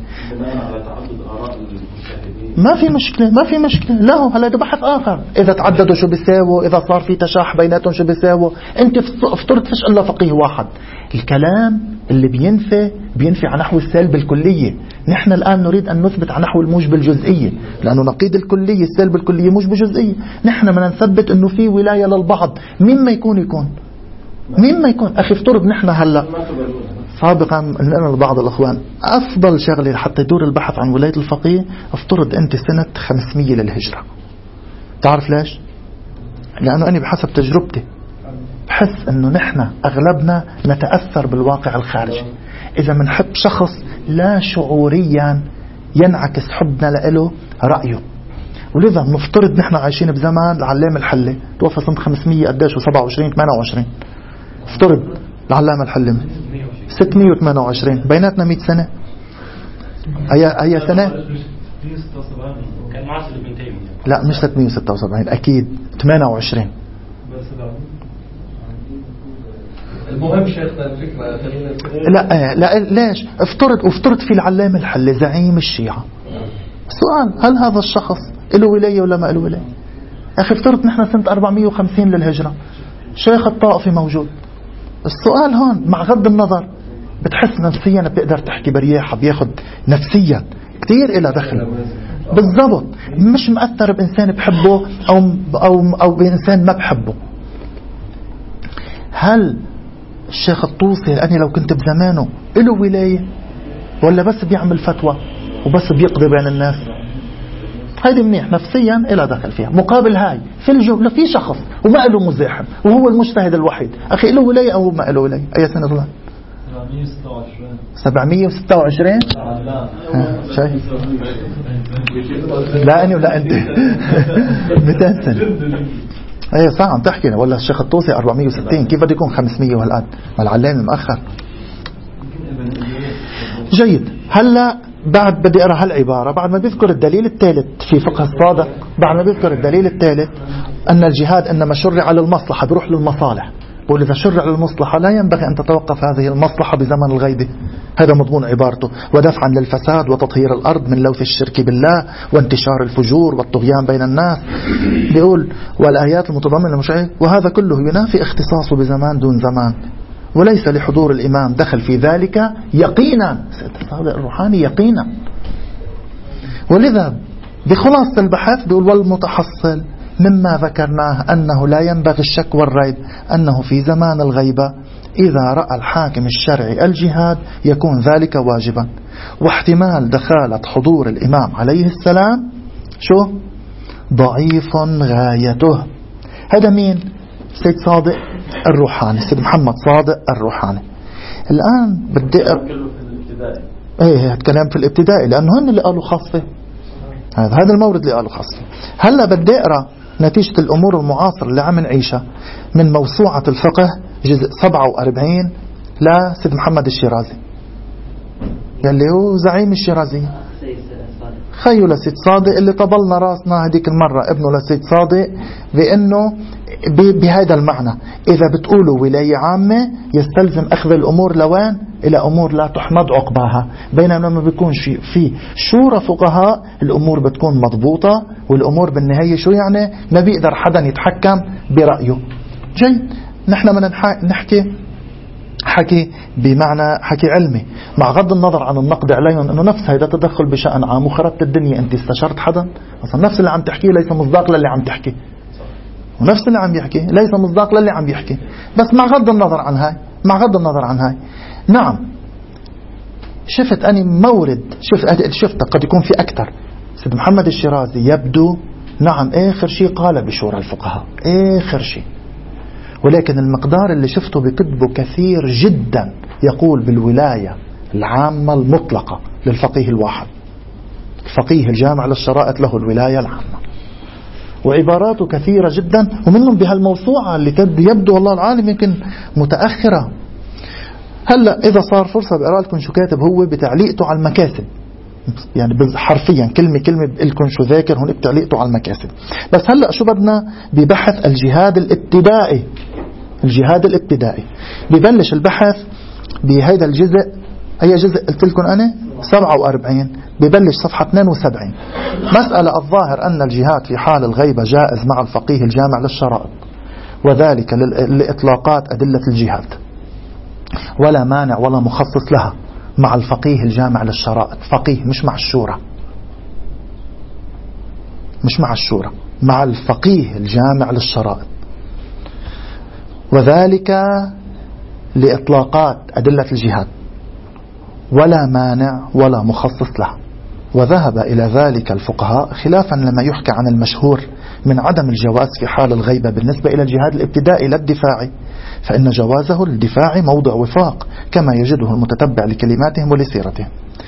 ما في مشكلة له. هلا ده بحث آخر. إذا تعددوا شو بيساووا، إذا صار في تشاح بيناتهم شو بيساووا. أنت افترض فيش إلا فقيه واحد. الكلام اللي بينفي على نحو السلب الكلية. نحن الآن نريد أن نثبت على نحو الموجب الجزئية، لأنه نقيض الكلية السلب الكلية موجب جزئية. نحن بدنا نثبت أنه في ولاية للبعض. مين ما يكون أخي افترض نحن هلا سابقا لنا لبعض الأخوان أفضل شغلة حتى يدور البحث عن ولاية الفقيه. افترض أنت سنة 500 للهجرة. تعرف ليش؟ لأنه أنا بحسب تجربتي بحس أنه نحن أغلبنا نتأثر بالواقع الخارجي. إذا منحب شخص لا شعوريا ينعكس حبنا له رأيه. ولذا نفترض نحن عايشين بزمان العلامة الحلة توفى سنة 500 قديش و27 28. افترض العلامة الحلة 628 بيناتنا 100 سنة. أي سنة؟ كان معاصر ابن تيمية. لا مش 676 أكيد 28. المهم شيخنا الفكرة لا ليش افترض في العلامة الحلة زعيم الشيعة. السؤال هل هذا الشخص له ولاية ولا ما له ولاية؟ أخي افترض نحن سنة 450 للهجرة شيخ الطائفي موجود. السؤال هون مع غض النظر بتحس نفسيا بتقدر تحكي برياحة، بياخد نفسيا كتير إلى دخل بالضبط، مش مأثر بإنسان بحبه أو بإنسان ما بحبه. هل الشيخ الطوسي أنا لو كنت بزمانه له ولاية ولا بس بيعمل فتوى وبس بيقضي بين الناس؟ هيدي منيح نفسيا إلى دخل فيها. مقابل هاي في الجملة في شخص وما له مزاحم وهو المجتهد الوحيد. أخي له ولاية أو ما له ولاية؟ أي سنة طلع 726. شايف؟ لا أنا ولا أنت 200 سنة. ايه صح عم تحكي. ولا الشيخ الطوسي 460 كيف بده يكون 500 والآن ما العلامة مؤخر. جيد. هلا بعد بدي أرى هالعبارة بعد ما بيذكر الدليل الثالث في فقه الصادق. بعد ما بيذكر الدليل الثالث أن الجهاد إنما شرع للمصلحة بيروح للمصالح. بقول إذا شرع للمصلحة لا ينبغي أن تتوقف هذه المصلحة بزمن الغيبة. هذا مضمون عبارته. ودفعا للفساد وتطهير الأرض من لوث الشرك بالله وانتشار الفجور والطغيان بين الناس. بيقول والآيات المتضمنة للمشرع. وهذا كله ينافي اختصاصه بزمان دون زمان، وليس لحضور الإمام دخل في ذلك يقينا. سيد الصادق الروحاني يقينا. ولذا بخلاصة البحث بيقول والمتحصل مما ذكرناه أنه لا ينبغي الشك والريب أنه في زمان الغيبة إذا رأى الحاكم الشرعي الجهاد يكون ذلك واجبا، واحتمال دخالة حضور الإمام عليه السلام شو ضعيف غايته. هذا مين؟ سيد صادق الروحاني، سيد محمد صادق الروحاني. الآن بدي هالكلام في الابتدائي لأنه هن اللي قالوا خاصة. هذا المورد اللي قالوا خاصة. هلا بدي أقرأ نتيجة الأمور المعاصرة اللي عم نعيشها من موسوعة الفقه جزء 47 لسيد محمد الشيرازي يلي هو زعيم الشيرازي خيو لسيد صادق اللي طبلنا راسنا هديك المرة ابنه لسيد صادق بأنه بهذا المعنى إذا بتقولوا ولاية عامة يستلزم أخذ الأمور لوين؟ إلى أمور لا تحمد عقباها، بينما ما بيكون في شورى فقهاء الأمور بتكون مضبوطة، والأمور بالنهاية شو يعني؟ ما بيقدر حدا يتحكم برأيه. جيد، نحن من حكي بمعنى حكي علمي، مع غض النظر عن النقد عليهم انه نفس هيدا تدخل بشأن عام وخربت الدنيا. انت استشرت حدا؟ اصلا نفس اللي عم تحكيه ليس مصداق للي عم تحكي، ونفس اللي عم يحكي ليس مصداق للي عم يحكي، بس مع غض النظر عن هاي نعم شفت أني مورد، شفت قد يكون في أكثر. سيد محمد الشيرازي يبدو نعم آخر شيء قال بشورى الفقهاء، آخر شيء، ولكن المقدار اللي شفته بكتبه كثير جدا يقول بالولاية العامة المطلقة للفقيه الواحد، الفقيه الجامع للشرائط له الولاية العامة، وعباراته كثيرة جدا، ومنهم بهالموسوعة اللي يبدو والله العالم يمكن متأخرة. هلأ إذا صار فرصة بقرأ لكم شو كاتب هو بتعليقته على المكاسب، يعني حرفيا كلمة بقول لكم شو ذاكر هون بتعليقته على المكاسب. بس هلأ شو بدنا ببحث الجهاد الابتدائي ببلش البحث بهيدا الجزء. أي جزء قلت لكم أنا 47 ببلش صفحة 72. مسألة الظاهر أن الجهاد في حال الغيبة جائز مع الفقيه الجامع للشرائط، وذلك لإطلاقات أدلة الجهاد، ولا مانع ولا مخصص لها مع الفقيه الجامع للشرائط. فقيه مش مع الشورى، مع الفقيه الجامع للشرائط، وذلك لإطلاقات أدلة الجهاد، ولا مانع ولا مخصص لها. وذهب إلى ذلك الفقهاء خلافا لما يحكى عن المشهور من عدم الجواز في حال الغيبة بالنسبة إلى الجهاد الابتدائي لا الدفاعي، فإن جوازه الدفاعي موضع وفاق كما يجده المتتبع لكلماتهم ولسيرتهم.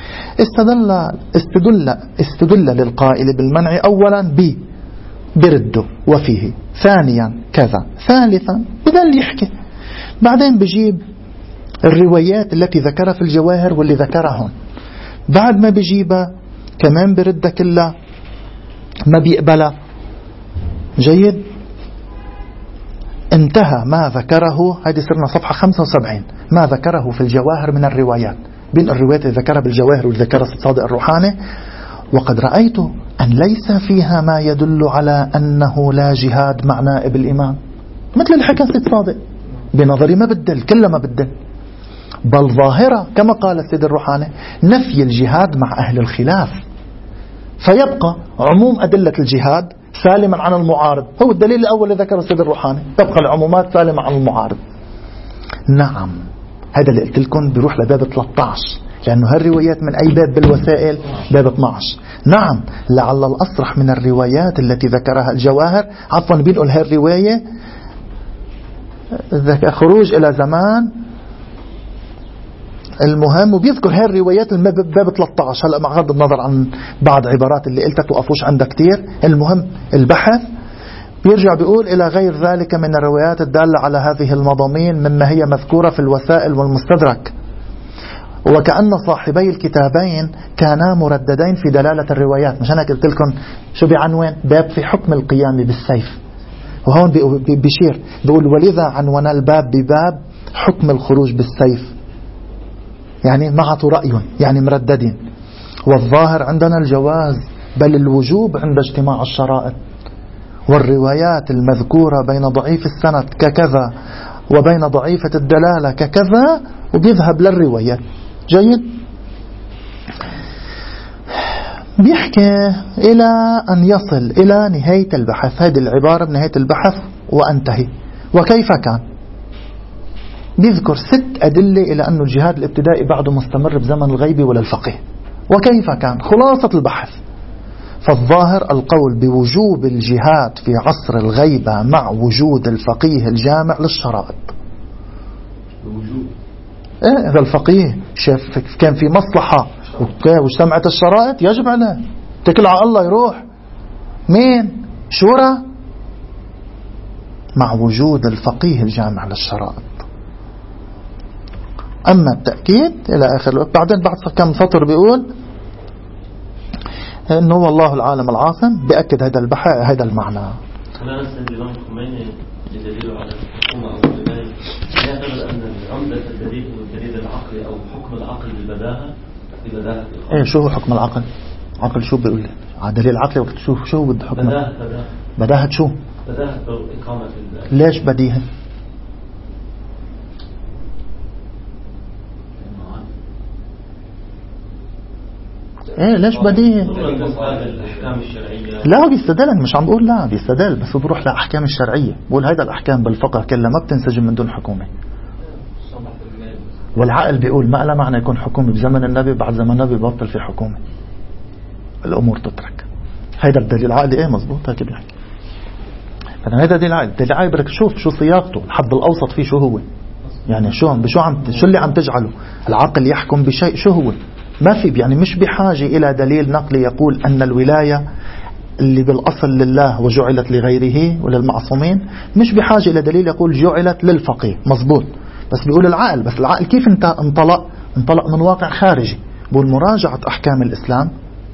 استدل للقائل بالمنع أولا برده وفيه، ثانيا كذا، ثالثا بدل يحكي، بعدين بجيب الروايات التي ذكرها في الجواهر واللي ذكرها هون، بعد ما بجيبها كمان برد كلها ما بيقبلها. جيد، انتهى ما ذكره، هذه صرنا صفحة 75، ما ذكره في الجواهر من الروايات، بين الروايات اللي ذكرها بالجواهر واللي ذكرها سيد صادق الروحاني، وقد رأيت أن ليس فيها ما يدل على أنه لا جهاد مع نائب الإمام، مثل الحكى سيد صادق بنظري ما بدل، كلها ما بدل، بل ظاهرة كما قال السيد الروحاني نفي الجهاد مع أهل الخلاف، فيبقى عموم أدلة الجهاد سالما عن المعارض. هو الدليل الأول اللي ذكره السيد الروحاني، تبقى العمومات سالمة عن المعارض. نعم، هذا اللي قلت لكم بيروح لباب 13، لأنه هالروايات من أي باب بالوسائل؟ باب 12. نعم، لعل الأصرح من الروايات التي ذكرها الجواهر، عفوا بنقول هالرواية خروج إلى زمان المهم، وبيذكر هاي الروايات باب 13. هلأ مع غض النظر عن بعض عبارات اللي قلتها توقفوش عندها كتير، المهم البحث بيرجع بيقول إلى غير ذلك من الروايات الدالة على هذه المضامين مما هي مذكورة في الوسائل والمستدرك، وكأن صاحبي الكتابين كانا مرددين في دلالة الروايات. مش أنا قلت لكم شو بعنوان باب في حكم القيام بالسيف، وهون بيشير بيقول ولذا عنوان الباب بباب حكم الخروج بالسيف، يعني معه رأي، يعني مرددين. والظاهر عندنا الجواز بل الوجوب عند اجتماع الشرائط، والروايات المذكورة بين ضعيف السند ككذا وبين ضعيفة الدلالة ككذا، وبيذهب للروايات. جيد، بيحكي إلى أن يصل إلى نهاية البحث، هذه العبارة بنهاية البحث وأنتهي. وكيف كان؟ بيذكر 6 أدلة إلى أن الجهاد الابتدائي بعده مستمر بزمن الغيبة ولا الفقيه. وكيف كان؟ خلاصة البحث، فالظاهر القول بوجوب الجهاد في عصر الغيبة مع وجود الفقيه الجامع للشرائط. إذا الفقيه شاف كان في مصلحة واجتمعت الشرائط يجب عليه تكل على الله يروح مين؟ شورى، مع وجود الفقيه الجامع للشرائط. أما التأكيد إلى آخر الوقت. بعدين بعد كم سطر بيقول إنه والله العالم العاصم، بأكد هذا البحث هذا المعنى. لا نفس الإمام الخميني يدلل على الحكومة أو الولاية يعتبر أن عمدة الدليل هو الدليل العقلي أو حكم العقل بالبداهة. إيه شو هو حكم العقل؟ عقل شو بيقول لي؟ دليل العقلي وقت شو بده حكم؟ بداهة شو؟ بداهة إقامة. ليش بديهة؟ ايه ليش بديهة؟ لا بيستدل، مش عم بقول لا بيستدل، بس بروح لأحكام الشرعية، بقول هيدا الأحكام بالفقه كلها ما بتنسجم من دون حكومة. والعقل بيقول ما له معنى يكون حكومة بزمن النبي، بعد زمن النبي بطل في حكومة، الأمور تترك. هيدا الدليل العقلي ايه مزبوط هيك بيحكي. هيدا دليل العقل. الدليل العقلي بدك تشوف شو صياغته، الحد الأوسط فيه شو هو، يعني شو اللي عم تجعله العقل يحكم بشيء شو هو. ما في يعني مش بحاجة إلى دليل نقلي يقول أن الولاية اللي بالأصل لله وجعلت لغيره وللمعصومين، مش بحاجة إلى دليل يقول جعلت للفقيه، مزبوط. بس بيقول العقل، بس العقل كيف انت انطلق من واقع خارجي. بقول مراجعة أحكام الإسلام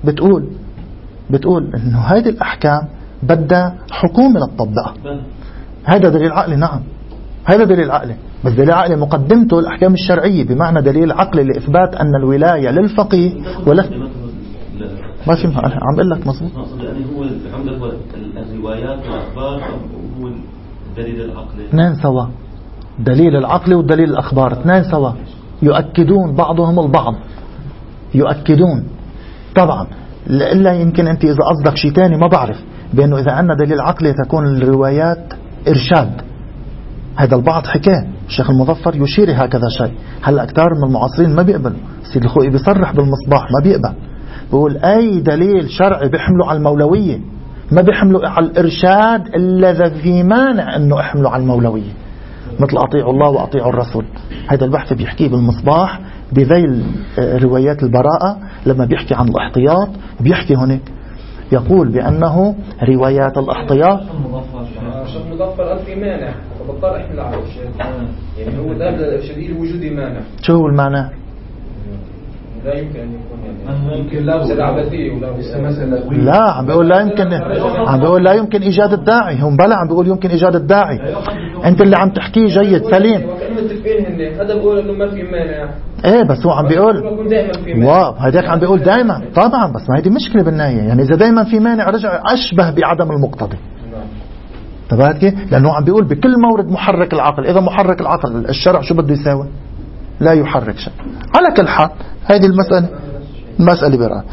بتقول إنه هذه الأحكام بدها حكومة للتطبيق. هذا دليل عقلي، نعم هذا دليل عقلي، بس دليل عقلي مقدمته الأحكام الشرعية، بمعنى دليل عقلي لإثبات أن الولاية للفقيه ولا ما في عم بقول لك مظبوط. يعني هو عندك الروايات والأخبار هو الدليل العقلي، اثنين سوا، دليل العقلي والدليل الأخبار اثنين سوا، يؤكدون بعضهم البعض، يؤكدون طبعا. إلا يمكن أنت إذا قصدك شيء تاني ما بعرف، بأنه إذا عندنا دليل عقلي تكون الروايات إرشاد. هذا البعض حكاه، الشيخ المظفر يشير هكذا شيء. هلا كتار من المعاصرين ما بيقبل، سيد الخوئي بيصرح بالمصباح ما بيقبل، بيقول أي دليل شرعي بيحمله على المولوية، ما بيحمله على الإرشاد الذي في مانع أنه يحمله على المولوية، مثل أطيعوا الله وأطيعوا الرسول. هذا البحث بيحكيه بالمصباح بذيل روايات البراءة، لما بيحكي عن الاحتياط بيحكي هناك يقول بأنه روايات الاحتياط الشيخ مظفر قال في مانع فبضطر احمل على الإرشاد، يعني هو ذهب للإرشادية لوجود مانع. شو هو المعنى؟ لا يمكن أن يكون يعني ممكن لا عبثية ولا لا عم بيقول لا يمكن، عم بيقول لا يمكن إيجاد الداعي، هم بلا عم بيقول يمكن إيجاد الداعي. أنت اللي عم تحكيه جيد سليم، هذا بيقول إنه ما في مانع. إيه بس هو عم بيقول واو هذاك عم بيقول دائما طبعا، بس ما هذه مشكلة بالنهاية، يعني إذا دائما في مانع رجع أشبه بعدم المقتضي. تبعت كيف؟ لأنه عم بيقول بكل مورد محرك العقل، إذا محرك العقل الشرع شو بده يساوي؟ لا يحرك شيء. على كل حال هذه المسألة برا.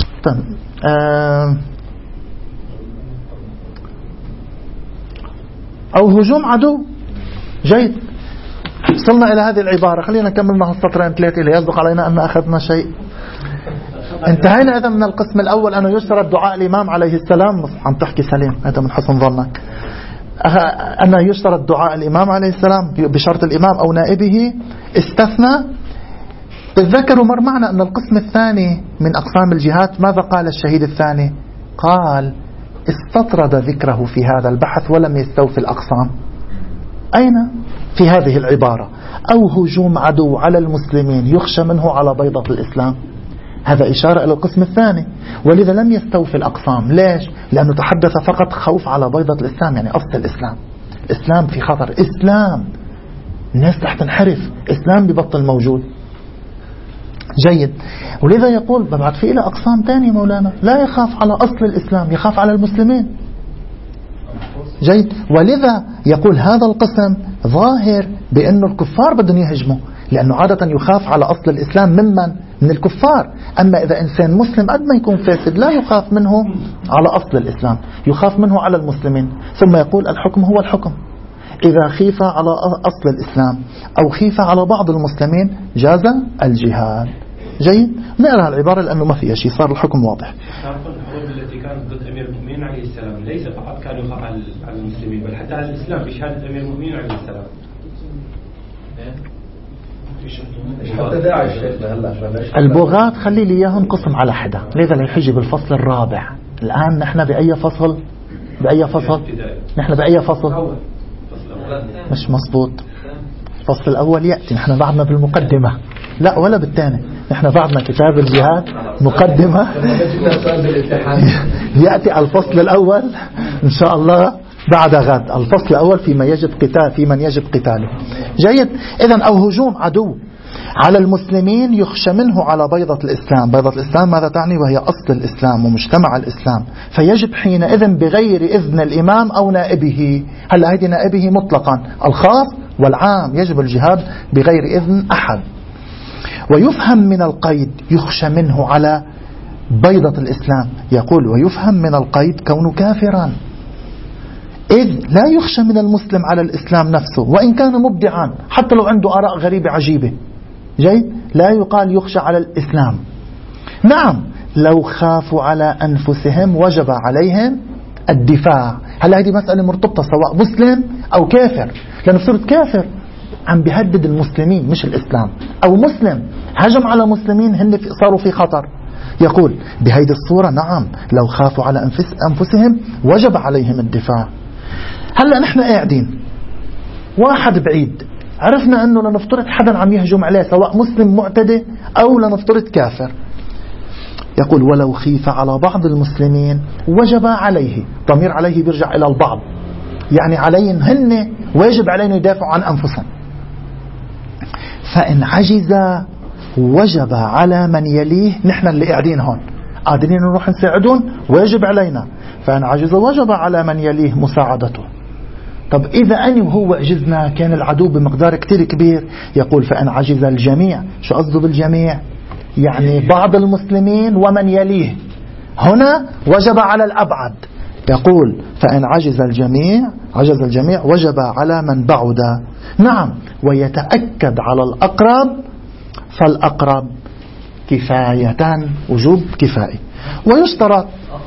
أو هجوم عدو. جيد، وصلنا إلى هذه العبارة، خلينا نكمل مع السطرين ثلاثة اللي يصدق علينا أن أخذنا شيء. انتهينا إذا من القسم الأول، أنه يشترط دعاء الإمام عليه السلام. عم تحكي سليم، هذا من حسن ظنك. أنه يشترط دعاء الإمام عليه السلام بشرط الإمام أو نائبه. استثنى. تذكروا مر معنا أن القسم الثاني من أقسام الجهاد ماذا قال الشهيد الثاني؟ قال استطرد ذكره في هذا البحث ولم يستوفي الأقسام. أين؟ في هذه العبارة: أو هجوم عدو على المسلمين يخشى منه على بيضة الإسلام. هذا إشارة إلى القسم الثاني، ولذا لم يستوفي الأقسام. ليش؟ لأنه تحدث فقط خوف على بيضة الإسلام، يعني أصل الإسلام. إسلام في خطر، إسلام الناس رح تنحرف، إسلام ببطل موجود. جيد، ولذا يقول ببعث فيه إلى أقسام تانية مولانا، لا يخاف على أصل الإسلام، يخاف على المسلمين. جيد، ولذا يقول هذا القسم ظاهر بأنه الكفار بدهم يهجموا، لأنه عادة يخاف على أصل الإسلام من الكفار. أما إذا إنسان مسلم قد ما يكون فاسد لا يخاف منه على أصل الإسلام، يخاف منه على المسلمين. ثم يقول الحكم هو الحكم، إذا خيف على أصل الإسلام أو خيف على بعض المسلمين جاز الجهاد. جيد، نقرأ العبارة لأنه ما فيها شيء، صار الحكم واضح. تعرفون الحروب التي كانت ضد أمير المؤمنين عليه السلام ليس فقط كان يخاف على المسلمين، بل حتى على الإسلام بشهادة أمير المؤمنين عليه السلام. حتى داعش البغاة خلي لي إياهم قسم على حدا، لذا يحجي بالفصل الرابع. الآن نحن بأي فصل؟ نحن بأي فصل؟ مش مصبوط. الفصل الأول يأتي، نحن بعدنا بالمقدمة، لا ولا بالثاني، نحن بعدنا كتاب الجهاد مقدمة. يأتي الفصل الأول إن شاء الله بعد غد. الفصل الأول فيما يجب قتال، في من يجب قتاله. جيد. إذن أو هجوم عدو على المسلمين يخشى منه على بيضة الإسلام. بيضة الإسلام ماذا تعني؟ وهي أصل الإسلام ومجتمع الإسلام. فيجب حينئذ بغير إذن الإمام أو نائبه. هل هذه نائبه مطلقا، الخاص والعام، يجب الجهاد بغير إذن أحد. ويفهم من القيد يخشى منه على بيضة الإسلام. يقول ويفهم من القيد كونه كافرا، إذ لا يخشى من المسلم على الإسلام نفسه وإن كان مبدعا، حتى لو عنده آراء غريبة عجيبة. جيد. لا يقال يخشى على الإسلام. نعم لو خافوا على أنفسهم وجب عليهم الدفاع. هل هذه مسألة مرتبطة سواء مسلم أو كافر؟ لأنه صرت كافر عم بيهدد المسلمين مش الإسلام، أو مسلم هجم على مسلمين هن صاروا في خطر. يقول بهذه الصورة نعم لو خافوا على أنفسهم وجب عليهم الدفاع. هلأ نحن قاعدين واحد بعيد، عرفنا أنه لنفترض حدا عم يهجم عليه سواء مسلم معتدي أو لنفترض كافر. يقول ولو خيف على بعض المسلمين وجب عليه. ضمير عليه بيرجع إلى البعض، يعني عليهم هن واجب عليهم يدافعوا عن أنفسهم. فإن عجز وجب على من يليه. نحن اللي قاعدين هون قادرين نروح نساعدون، واجب علينا. فإن عجز وجب على من يليه مساعدته. طب إذا أنا وهو عجزنا، كان العدو بمقدار كتير كبير. يقول فإن عجز الجميع. شو قصده بالجميع؟ يعني بعض المسلمين ومن يليه. هنا وجب على الأبعد. يقول فإن عجز الجميع وجب على من بعد. نعم ويتأكد على الأقرب فالأقرب كفاية، وجوب كفائي. ويشترط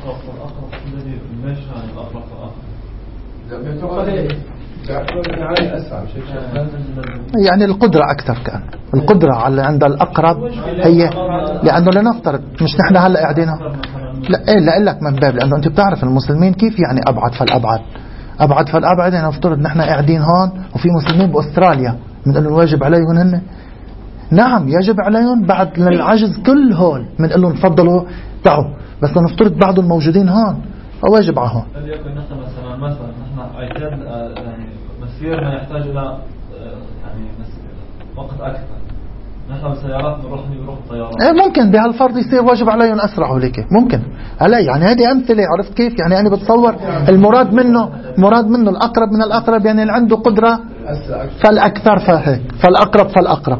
يعني القدرة أكثر. كان القدرة على عند الأقرب هي، لأنه لنفترض مش نحن هلأ قاعدين. لا إيه لا لك من باب، لأنه أنت بتعرف المسلمين كيف يعني أبعد فالأبعد. أبعد فالأبعد يعني نفترض نحن قاعدين هون وفي مسلمين بأستراليا، من أنه واجب عليهم هن. نعم يجب عليهم بعد العجز كل هول، من أنه نفضلوا تعوا، بس نفترض بعضهم الموجودين هون واجب عليهم. هل يكون مثلا نحن عيتان يعني مسير ما يحتاج إلى يعني وقت أكثر، نحن بالسيارات نروح طيارات. ممكن بهالفرض يصير واجب عليهم أسرع وليك ممكن. هلا يعني هذه أمثلة، عرفت كيف؟ يعني أنا بتصور المراد منه الأقرب من الأقرب، يعني اللي عنده قدرة فالأكثر فهيك، فالأقرب.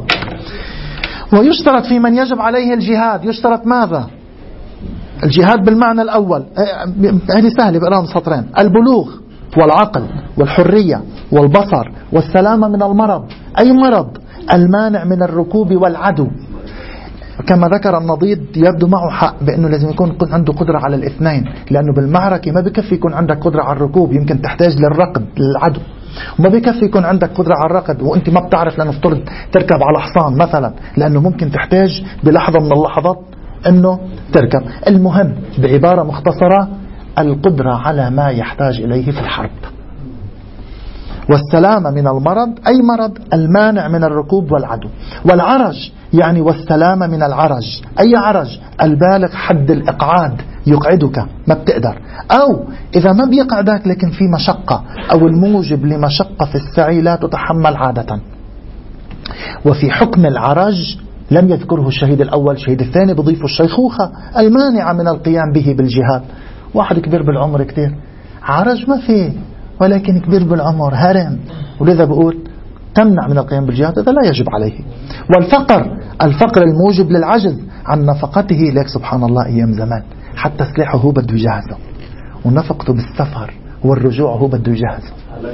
ويشترط في من يجب عليه الجهاد. يشترط ماذا؟ الجهاد بالمعنى الأول هذه سهلة بقراهم سطرين: البلوغ والعقل والحرية والبصر والسلامة من المرض. أي مرض؟ المانع من الركوب والعدو. كما ذكر النضيد يبدو معه حق بأنه لازم يكون عنده قدرة على الاثنين، لأنه بالمعركة ما بكفي يكون عندك قدرة على الركوب، يمكن تحتاج للركض للعدو. وما بكفي يكون عندك قدرة على الركض وانت ما بتعرف لنفترض تركب على حصان مثلا، لأنه ممكن تحتاج بلحظة من اللحظات أنه تركب. المهم بعبارة مختصرة القدرة على ما يحتاج إليه في الحرب. والسلامة من المرض، أي مرض؟ المانع من الركوب والعدو. والعرج يعني والسلامة من العرج. أي عرج؟ البالغ حد الإقعاد، يقعدك ما بتقدر، أو إذا ما بيقعدك لكن في مشقة، أو الموجب لمشقة في السعي لا تتحمل عادة. وفي حكم العرج لم يذكره الشهيد الأول، الشهيد الثاني بضيف الشيخوخة المانعة من القيام به بالجهاد. واحد كبير بالعمر كتير، عرج ما فيه، ولكن كبير بالعمر هرم، ولذا بقول تمنع من القيام بالجهاد، هذا لا يجب عليه. الفقر الموجب للعجز عن نفقته. لك سبحان الله أيام زمان حتى سلاحه هو بده يجهزه، ونفقته بالسفر والرجوع هو بده يجهزه،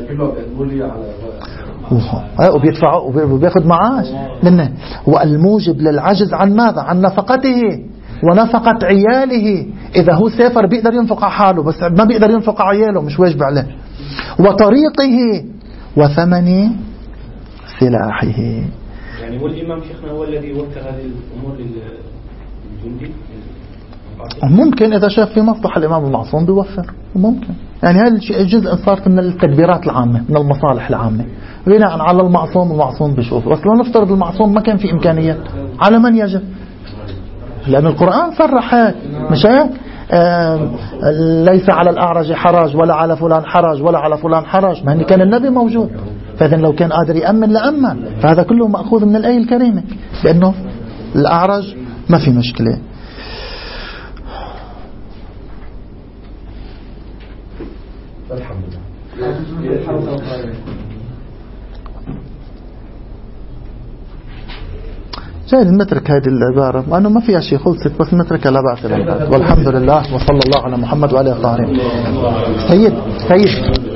وبيدفعوا وبياخد معاش منه. والموجب للعجز عن ماذا؟ عن نفقته ونفقة عياله. إذا هو سافر بيقدر ينفق على حاله بس ما بيقدر ينفق على عياله، مش واجب عليه. وطريقه وثمن سلاحه. يعني هو الإمام شيخنا هو الذي يوكل هذه الأمور للجندي. ممكن إذا شاف في مصلحة الإمام المعصوم بيوفر، ممكن. يعني هذا الجزء صارت من التدبيرات العامة، من المصالح العامة بناء على المعصوم بيشوف. بس لو نفترض المعصوم ما كان في إمكانيات، على من يجب؟ لأن القرآن صرح هيك، مش هيك؟ ليس على الأعرج حرج ولا على فلان حرج ولا على فلان حرج، ما كان النبي موجود، فإذا لو كان قادر يأمن لأمن. فهذا كله مأخوذ من الآية الكريمة بأنه الأعرج ما في مشكلة. الحمد لله. جاي نترك هذه العبارة وأنه ما فيها شيء، خلصت، بس نتركها لا بأس. والحمد لله وصلى الله على محمد وعلى آله الطاهرين. سيد